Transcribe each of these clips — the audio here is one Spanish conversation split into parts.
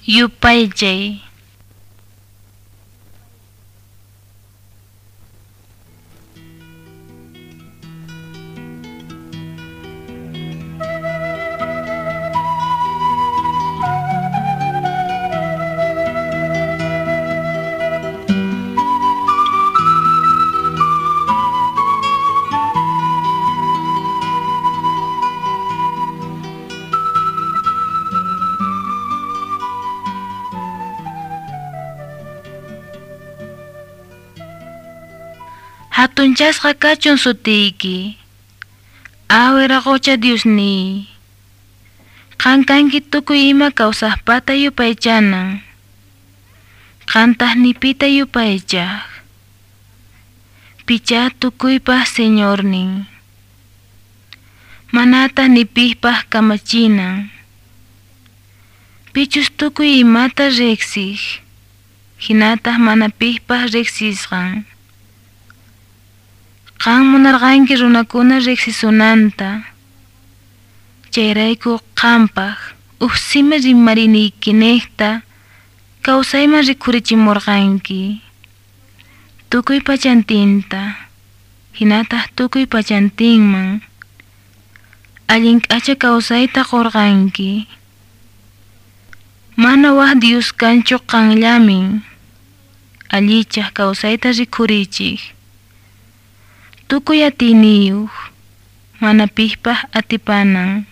Yupaychay. Hatunchasqa kachun sutiyki, awiraqocha Diosní. Qankanki tukuy ima kawsaqpata yupaychanan, qantaqnipita yupaychaq, picha tukuypaq Señornin. Manataq nipiypaq kamachinan, pichus tukuy imata riqsik, hinataq mana piypaq riqsisqan. Qan munarqanki runakuna riqsisunanta, chayrayku qanpaq uqsima rimariniykineqta kawsayman rikhurichimurqanki. Tukuy pachantinta, hinataq tukuy pachantinman, allin k'acha kawsayta qurqanki. Mana waq Dios kanchu qanllamin, allichaq kawsayta rikhurichik. Tukuy atiniyuq, mana piypaq atipanan.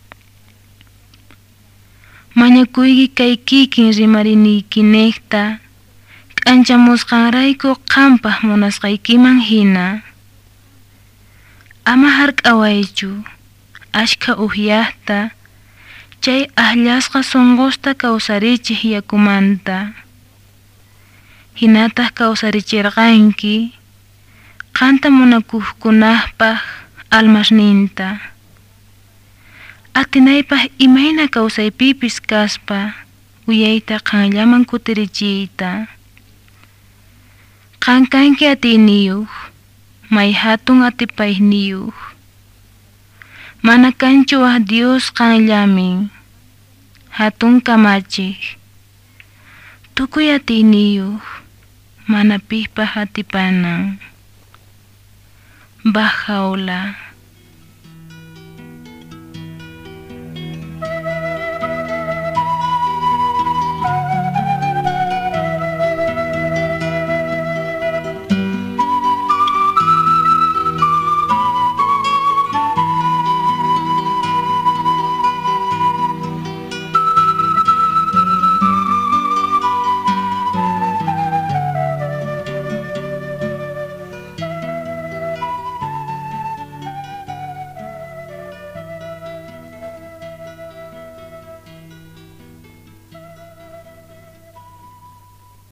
Mañakuyki kay kikin rimariniykineqta, k'anchamusqanrayku qanpaq munasqaykiman hina. Ama hark'awaychu, ashka uqllaqta, chay akllasqa sunqusta kawsarichiq yakumanta. Hinataq kawsarichirqanki, qanta munakuqkunaqpaq almasninta. Atinaypaq imayna kawsaypipis kaspa, uyayta qanllaman kutirichiyta. Qankanki atiniyuq, may hatun atipayniyuq. Mana kanchu waq Dios qanllamin, hatun kamachiq. Tukuy atiniyuq, mana piypaq atipanan. Bajaola.